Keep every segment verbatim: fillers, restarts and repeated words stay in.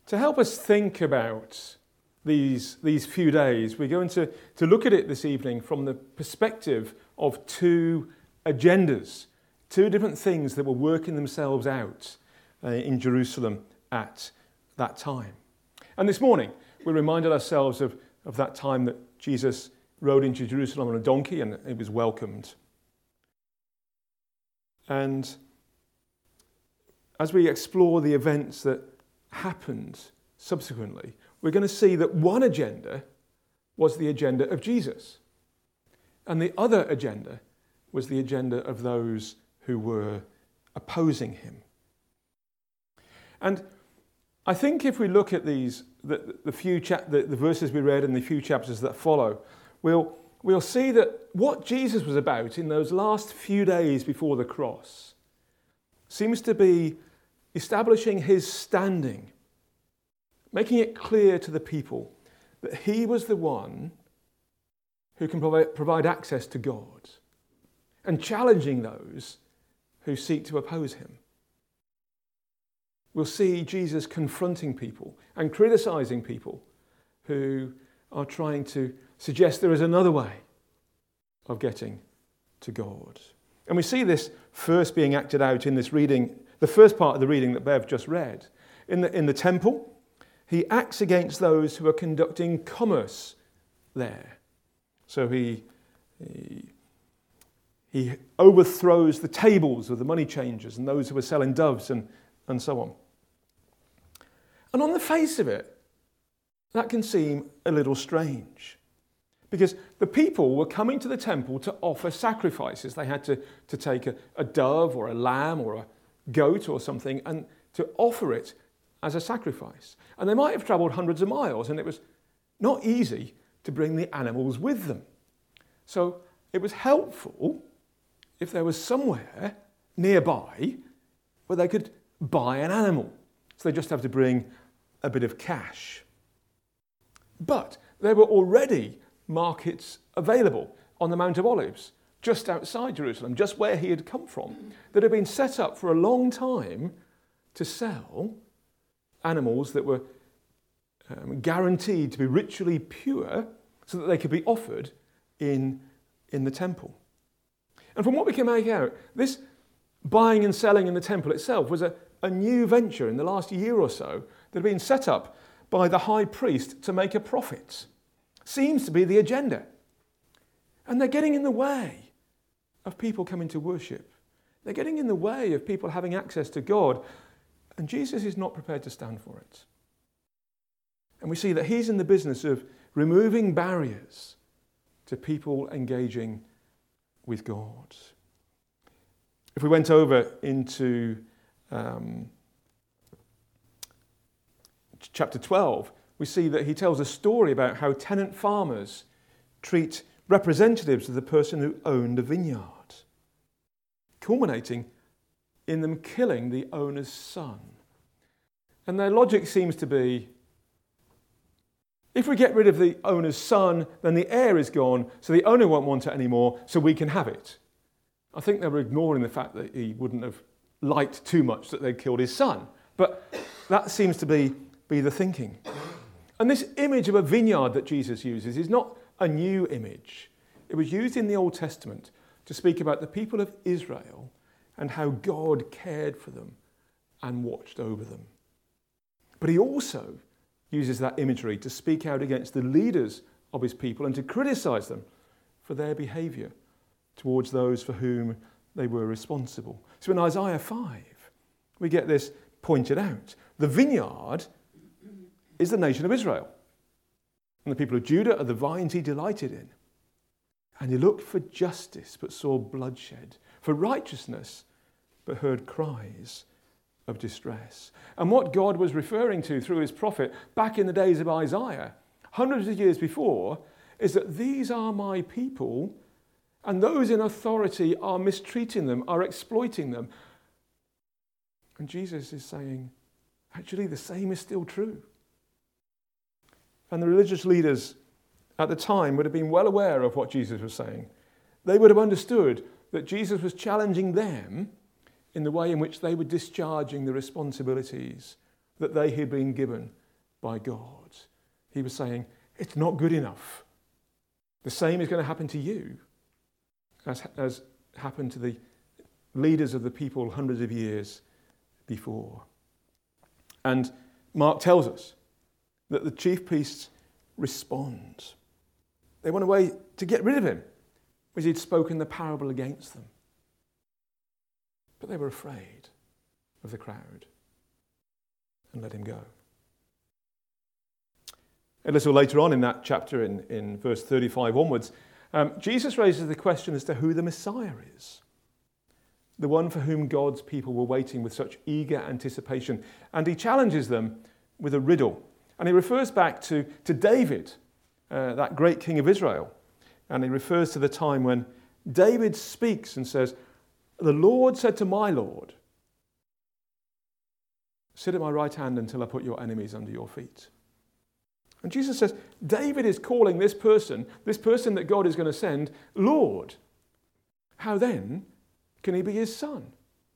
To help us think about these, these few days, we're going to, to look at it this evening from the perspective of two agendas, two different things that were working themselves out uh, in Jerusalem at that time. And this morning, we reminded ourselves of, of that time that Jesus rode into Jerusalem on a donkey and it was welcomed. And as we explore the events that happened subsequently, we're going to see that one agenda was the agenda of Jesus, and the other agenda was the agenda of those who were opposing him. And I think if we look at these, the, the few cha- the, the verses we read and the few chapters that follow, we'll, we'll see that what Jesus was about in those last few days before the cross seems to be establishing his standing, making it clear to the people that he was the one who can provide, provide access to God, and challenging those who seek to oppose him. We'll see Jesus confronting people and criticizing people who are trying to suggest there is another way of getting to God. And we see this first being acted out in this reading, the first part of the reading that Bev just read. In the, in the temple, he acts against those who are conducting commerce there. So he, he, he overthrows the tables of the money changers and those who are selling doves and, and so on. And on the face of it, that can seem a little strange, because the people were coming to the temple to offer sacrifices. They had to, to take a, a dove or a lamb or a goat or something and to offer it as a sacrifice. And they might have travelled hundreds of miles, and it was not easy to bring the animals with them. So it was helpful if there was somewhere nearby where they could buy an animal. So they just have to bring a bit of cash. But there were already markets available on the Mount of Olives, just outside Jerusalem, just where he had come from, that had been set up for a long time to sell animals that were um, guaranteed to be ritually pure so that they could be offered in, in the temple. And from what we can make out, this buying and selling in the temple itself was a, a new venture in the last year or so that had been set up by the high priest to make a profit. Seems to be the agenda. And they're getting in the way of people coming to worship. They're getting in the way of people having access to God. And Jesus is not prepared to stand for it. And we see that he's in the business of removing barriers to people engaging with God. If we went over into um, chapter twelve, we see that he tells a story about how tenant farmers treat representatives of the person who owned a vineyard, culminating in them killing the owner's son. And their logic seems to be, if we get rid of the owner's son, then the heir is gone, so the owner won't want it anymore, so we can have it. I think they were ignoring the fact that he wouldn't have liked too much that they'd killed his son. But that seems to be, be the thinking. And this image of a vineyard that Jesus uses is not a new image. It was used in the Old Testament to speak about the people of Israel and how God cared for them and watched over them. But he also uses that imagery to speak out against the leaders of his people and to criticize them for their behavior towards those for whom they were responsible. So in Isaiah five, we get this pointed out. The vineyard is the nation of Israel, and the people of Judah are the vines he delighted in. And he looked for justice, but saw bloodshed, for righteousness, but heard cries of distress. And what God was referring to through his prophet back in the days of Isaiah, hundreds of years before, is that these are my people, and those in authority are mistreating them, are exploiting them. And Jesus is saying, actually, the same is still true. And the religious leaders at the time would have been well aware of what Jesus was saying. They would have understood that Jesus was challenging them in the way in which they were discharging the responsibilities that they had been given by God. He was saying, it's not good enough. The same is going to happen to you as, as happened to the leaders of the people hundreds of years before. And Mark tells us that the chief priests respond. They went away to get rid of him, because he'd spoken the parable against them. But they were afraid of the crowd and let him go. A little later on in that chapter, in, in verse thirty-five onwards, um, Jesus raises the question as to who the Messiah is, the one for whom God's people were waiting with such eager anticipation. And he challenges them with a riddle. And he refers back to, to David, uh, that great king of Israel. And he refers to the time when David speaks and says, the Lord said to my Lord, sit at my right hand until I put your enemies under your feet. And Jesus says, David is calling this person, this person that God is going to send, Lord. How then can he be his son?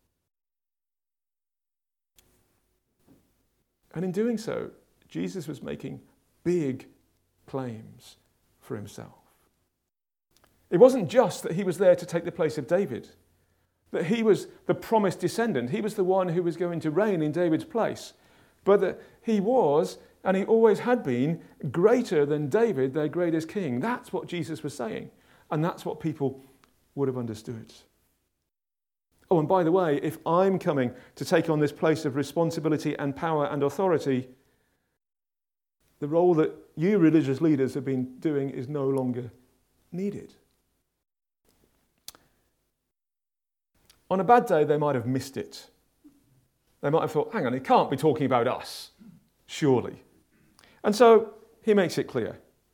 And in doing so, Jesus was making big claims for himself. It wasn't just that he was there to take the place of David, that he was the promised descendant. He was the one who was going to reign in David's place. But that he was, and he always had been, greater than David, their greatest king. That's what Jesus was saying. And that's what people would have understood. Oh, and by the way, if I'm coming to take on this place of responsibility and power and authority, the role that you religious leaders have been doing is no longer needed. On a bad day, they might have missed it. They might have thought, hang on, he can't be talking about us, surely. And so he makes it clear.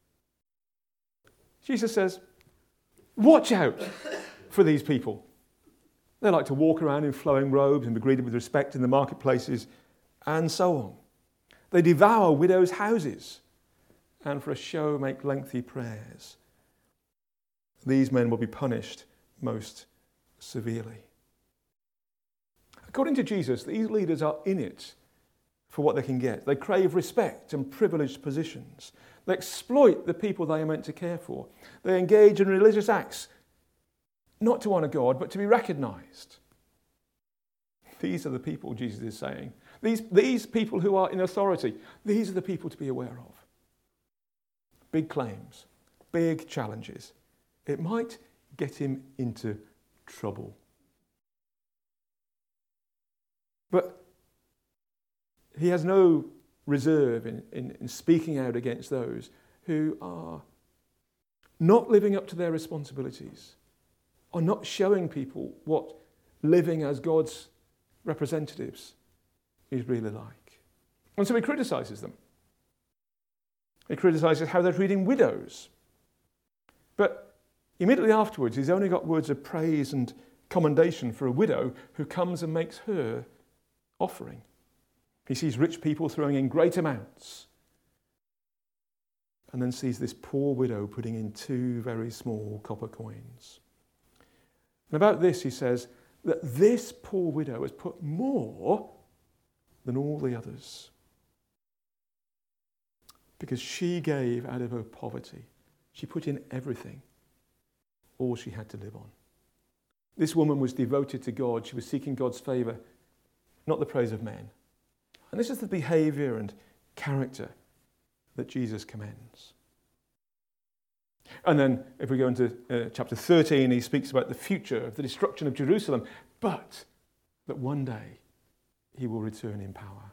Jesus says, watch out for these people. They like to walk around in flowing robes and be greeted with respect in the marketplaces, and so on. They devour widows' houses and for a show make lengthy prayers. These men will be punished most severely. According to Jesus, these leaders are in it for what they can get. They crave respect and privileged positions. They exploit the people they are meant to care for. They engage in religious acts, not to honour God, but to be recognised. These are the people, Jesus is saying. These, these people who are in authority, these are the people to be aware of. Big claims, big challenges. It might get him into trouble. But he has no reserve in, in, in speaking out against those who are not living up to their responsibilities, are not showing people what living as God's representatives is really like. And so he criticises them. He criticises how they're treating widows. But immediately afterwards, he's only got words of praise and commendation for a widow who comes and makes her offering. He sees rich people throwing in great amounts, and then sees this poor widow putting in two very small copper coins. And about this he says that this poor widow has put more than all the others, because she gave out of her poverty. She put in everything, all she had to live on. This woman was devoted to God. She was seeking God's favour, not the praise of men. And this is the behaviour and character that Jesus commends. And then if we go into uh, chapter thirteen, he speaks about the future of the destruction of Jerusalem, but that one day he will return in power.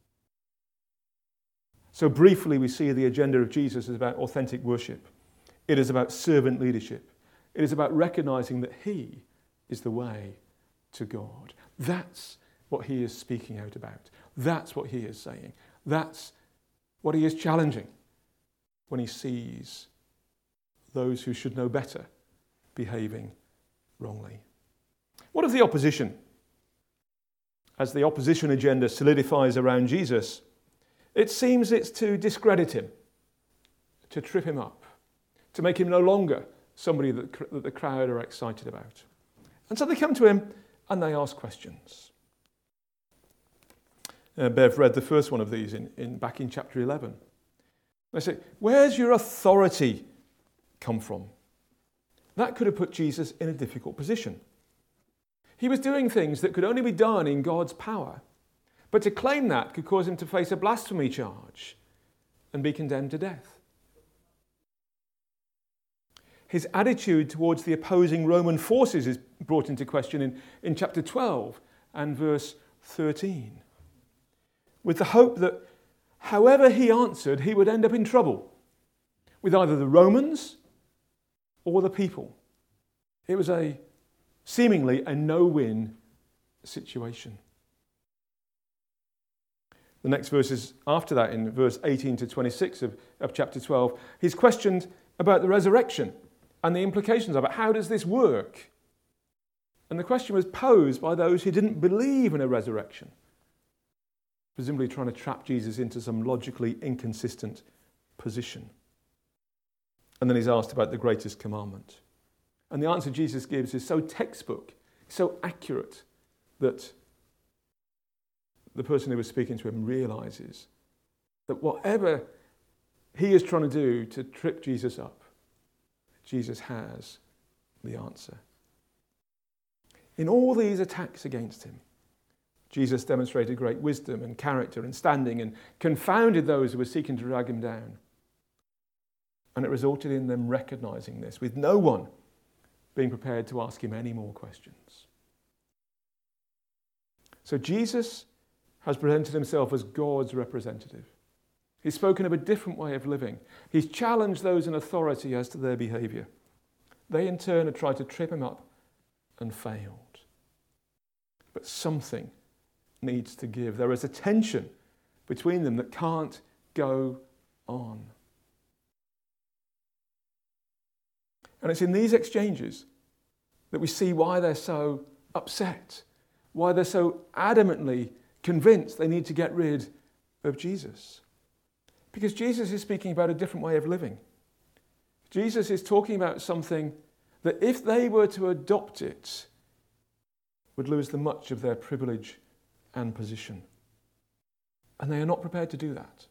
So briefly we see the agenda of Jesus is about authentic worship. It is about servant leadership. It is about recognising that he is the way to God. That's what he is speaking out about. That's what he is saying. That's what he is challenging when he sees those who should know better behaving wrongly. What of the opposition? As the opposition agenda solidifies around Jesus, it seems it's to discredit him, to trip him up, to make him no longer somebody that, that the crowd are excited about. And so they come to him and they ask questions. Uh, Bev read the first one of these in, in back in chapter eleven. They say, where's your authority come from? That could have put Jesus in a difficult position. He was doing things that could only be done in God's power, but to claim that could cause him to face a blasphemy charge and be condemned to death. His attitude towards the opposing Roman forces is brought into question in, in chapter twelve and verse thirteen, with the hope that however he answered, he would end up in trouble with either the Romans or the people. It was a seemingly a no-win situation. The next verses after that, in verse eighteen to twenty-six of, of chapter twelve, he's questioned about the resurrection and the implications of it. How does this work? And the question was posed by those who didn't believe in a resurrection, presumably trying to trap Jesus into some logically inconsistent position. And then he's asked about the greatest commandment. And the answer Jesus gives is so textbook, so accurate, that the person who was speaking to him realizes that whatever he is trying to do to trip Jesus up, Jesus has the answer. In all these attacks against him, Jesus demonstrated great wisdom and character and standing and confounded those who were seeking to drag him down. And it resulted in them recognizing this, with no one being prepared to ask him any more questions. So Jesus has presented himself as God's representative. He's spoken of a different way of living. He's challenged those in authority as to their behavior. They in turn have tried to trip him up and failed. But something needs to give. There is a tension between them that can't go on. And it's in these exchanges that we see why they're so upset, why they're so adamantly convinced they need to get rid of Jesus. Because Jesus is speaking about a different way of living. Jesus is talking about something that if they were to adopt it, would lose them much of their privilege and position. And they are not prepared to do that.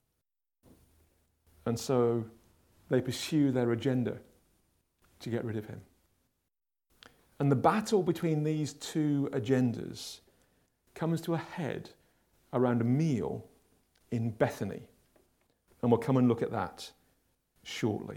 And so they pursue their agenda to get rid of him. And the battle between these two agendas comes to a head around a meal in Bethany. And we'll come and look at that shortly.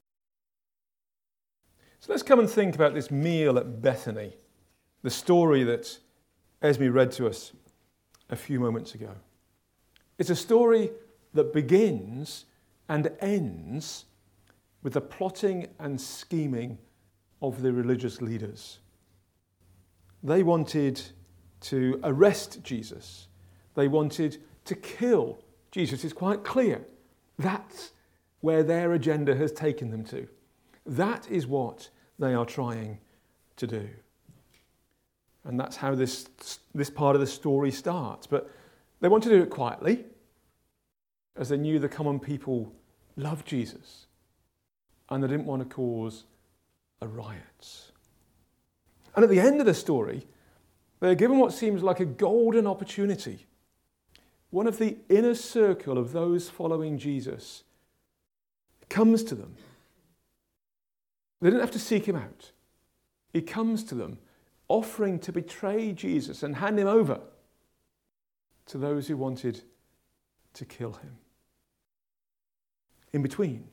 So let's come and think about this meal at Bethany, the story that Esme read to us a few moments ago. It's a story that begins and ends with the plotting and scheming of the religious leaders. They wanted to arrest Jesus. They wanted to kill Jesus. It's quite clear. That's where their agenda has taken them to. That is what they are trying to do. And that's how this, this part of the story starts. But they want to do it quietly, as they knew the common people loved Jesus. And they didn't want to cause a riot. And at the end of the story, they are given what seems like a golden opportunity. One of the inner circle of those following Jesus comes to them. They didn't have to seek him out. He comes to them, offering to betray Jesus and hand him over to those who wanted to kill him. In between,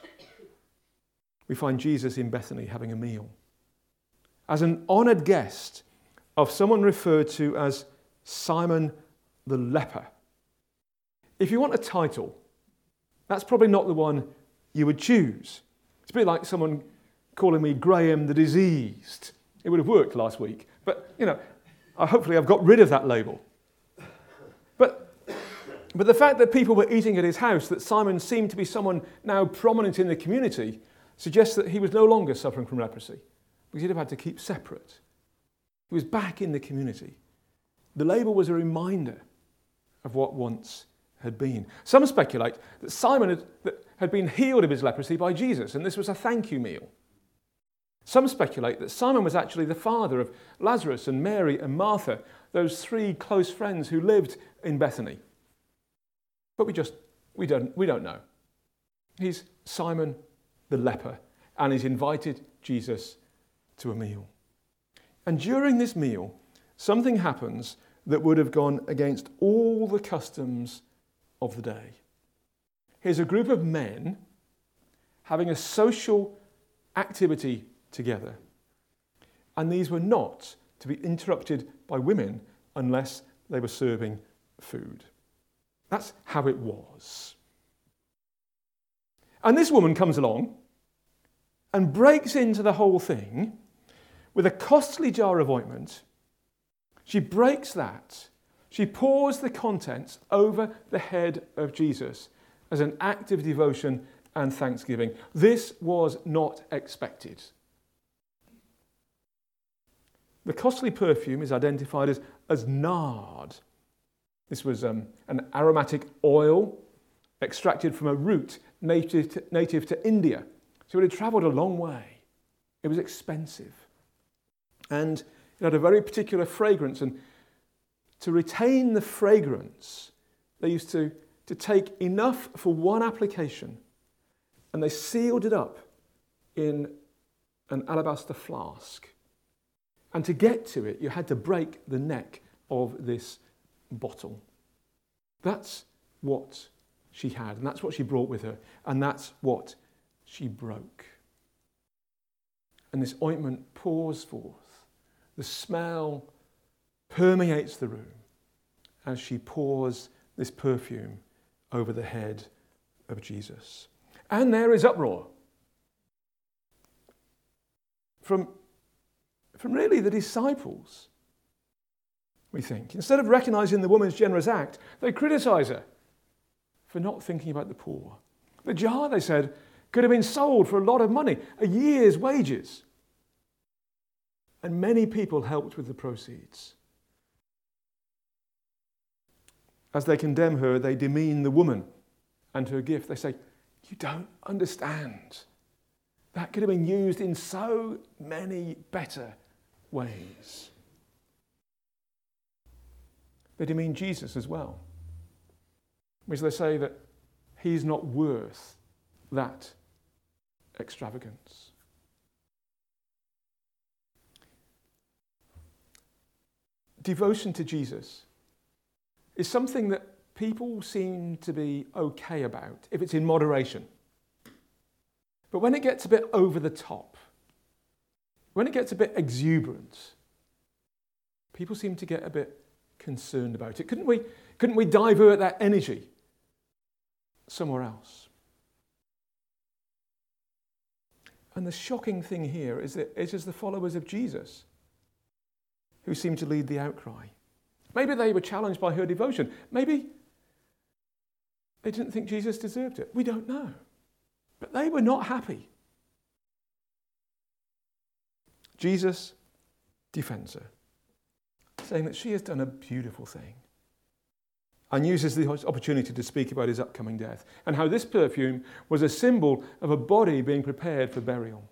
we find Jesus in Bethany having a meal as an honoured guest of someone referred to as Simon the leper. If you want a title, that's probably not the one you would choose. It's a bit like someone calling me Graham the diseased. It would have worked last week, but you know, hopefully I've got rid of that label. But, but the fact that people were eating at his house, that Simon seemed to be someone now prominent in the community, suggests that he was no longer suffering from leprosy, because he'd have had to keep separate. He was back in the community. The label was a reminder of what once had been. Some speculate that Simon had, that had been healed of his leprosy by Jesus, and this was a thank you meal. Some speculate that Simon was actually the father of Lazarus and Mary and Martha, those three close friends who lived in Bethany. But we just, we don't, we don't know. He's Simon the leper, and he's invited Jesus to a meal. And during this meal, something happens that would have gone against all the customs of the day. Here's a group of men having a social activity together. And these were not to be interrupted by women unless they were serving food. That's how it was. And this woman comes along and breaks into the whole thing with a costly jar of ointment. She breaks that. She pours the contents over the head of Jesus as an act of devotion and thanksgiving. This was not expected. The costly perfume is identified as, as nard. This was um, an aromatic oil extracted from a root native to, native to India. So it had travelled a long way. It was expensive. And it had a very particular fragrance. And to retain the fragrance, they used to, to take enough for one application, and they sealed it up in an alabaster flask. And to get to it, you had to break the neck of this bottle. That's what she had, and that's what she brought with her, and that's what she broke. And this ointment pours forth. The smell permeates the room as she pours this perfume over the head of Jesus. And there is uproar from, from really the disciples, we think. Instead of recognizing the woman's generous act, they criticize her for not thinking about the poor. The jar, they said, could have been sold for a lot of money, a year's wages. And many people helped with the proceeds. As they condemn her, they demean the woman and her gift. They say, you don't understand. That could have been used in so many better ways. They demean Jesus as well, because they say that he's not worth that extravagance. Devotion to Jesus is something that people seem to be okay about if it's in moderation. But when it gets a bit over the top, when it gets a bit exuberant, people seem to get a bit concerned about it. Couldn't we, couldn't we divert that energy somewhere else? And the shocking thing here is that it is the followers of Jesus who seem to lead the outcry. Maybe they were challenged by her devotion. Maybe they didn't think Jesus deserved it. We don't know. But they were not happy. Jesus defends her, saying that she has done a beautiful thing, and uses the opportunity to speak about his upcoming death and how this perfume was a symbol of a body being prepared for burial.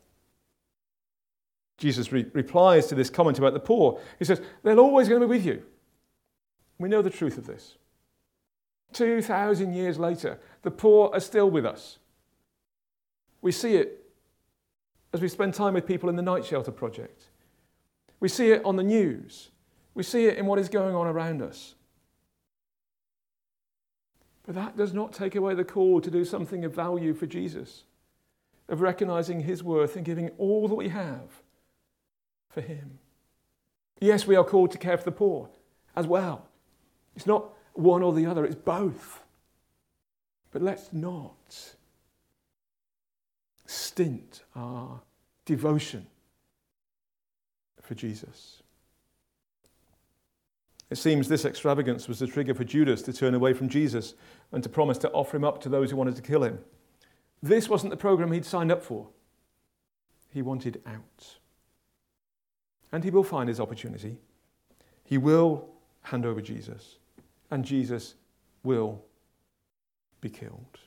Jesus re- replies to this comment about the poor. He says, they're always going to be with you. We know the truth of this. Two thousand years later, the poor are still with us. We see it as we spend time with people in the Night Shelter Project. We see it on the news. We see it in what is going on around us. But that does not take away the call to do something of value for Jesus, of recognizing his worth and giving all that we have for him. Yes, we are called to care for the poor as well. It's not one or the other, it's both. But let's not stint our devotion for Jesus. It seems this extravagance was the trigger for Judas to turn away from Jesus and to promise to offer him up to those who wanted to kill him. This wasn't the program he'd signed up for. He wanted out. And he will find his opportunity. He will hand over Jesus, and Jesus will be killed.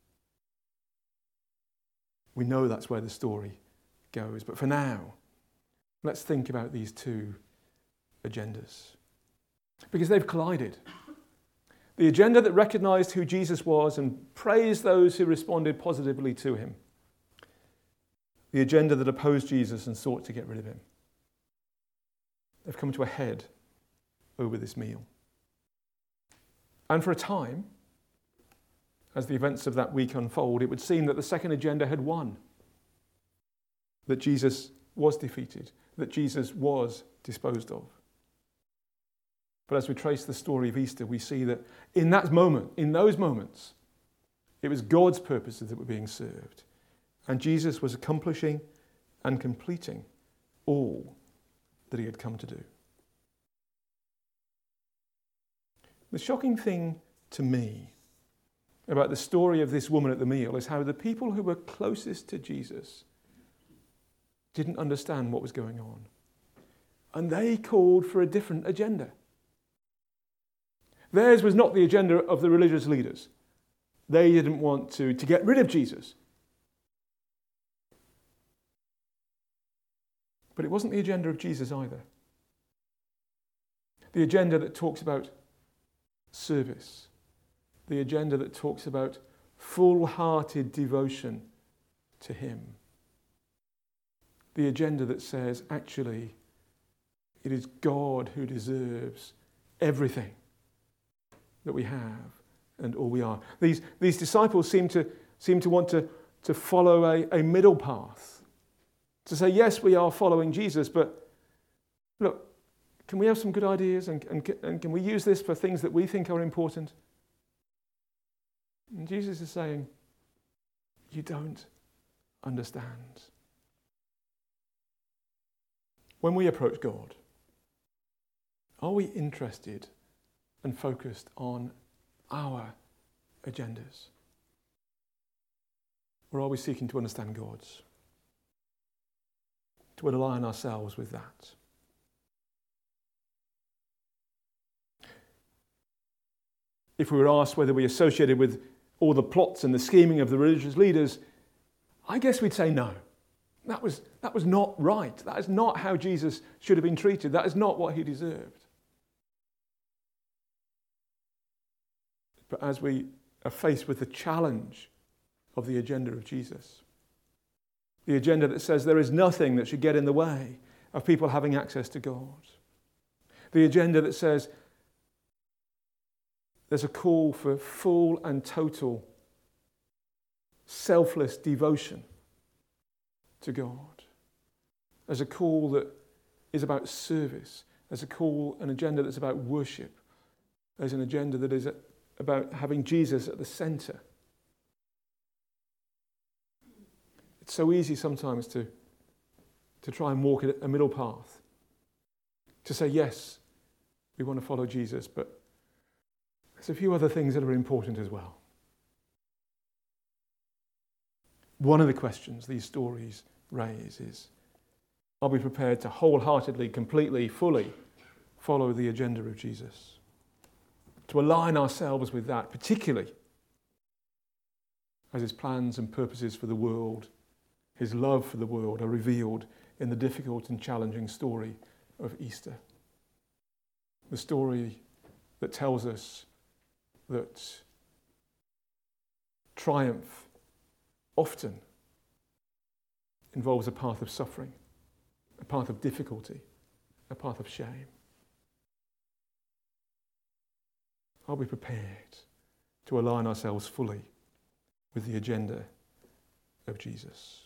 We know that's where the story goes. But for now, let's think about these two agendas. Because they've collided. The agenda that recognized who Jesus was and praised those who responded positively to him. The agenda that opposed Jesus and sought to get rid of him. They've come to a head over this meal. And for a time, as the events of that week unfold, it would seem that the second agenda had won. That Jesus was defeated. That Jesus was disposed of. But as we trace the story of Easter, we see that in that moment, in those moments, it was God's purposes that were being served. And Jesus was accomplishing and completing all that he had come to do. The shocking thing to me about the story of this woman at the meal is how the people who were closest to Jesus didn't understand what was going on. And they called for a different agenda. Theirs was not the agenda of the religious leaders. They didn't want to, to get rid of Jesus. But it wasn't the agenda of Jesus either. The agenda that talks about service. The agenda that talks about full-hearted devotion to him. The agenda that says, actually, it is God who deserves everything that we have and all we are. These, these disciples seem to, seem to want to, to follow a, a middle path. To say, yes, we are following Jesus, but look, can we have some good ideas and, and, and can we use this for things that we think are important? And Jesus is saying, you don't understand. When we approach God, are we interested and focused on our agendas? Or are we seeking to understand God's? To align ourselves with that? If we were asked whether we associated with all the plots and the scheming of the religious leaders, I guess we'd say no. That was, that was not right. That is not how Jesus should have been treated. That is not what he deserved. But as we are faced with the challenge of the agenda of Jesus, the agenda that says there is nothing that should get in the way of people having access to God, the agenda that says there's a call for full and total selfless devotion to God. There's a call that is about service. There's a call, an agenda that's about worship. There's an agenda that is about having Jesus at the center. It's so easy sometimes to, to try and walk a middle path. To say, yes, we want to follow Jesus, but there's a few other things that are important as well. One of the questions these stories raise is, are we prepared to wholeheartedly, completely, fully follow the agenda of Jesus? To align ourselves with that, particularly as his plans and purposes for the world, his love for the world, are revealed in the difficult and challenging story of Easter. The story that tells us that triumph often involves a path of suffering, a path of difficulty, a path of shame. Are we prepared to align ourselves fully with the agenda of Jesus?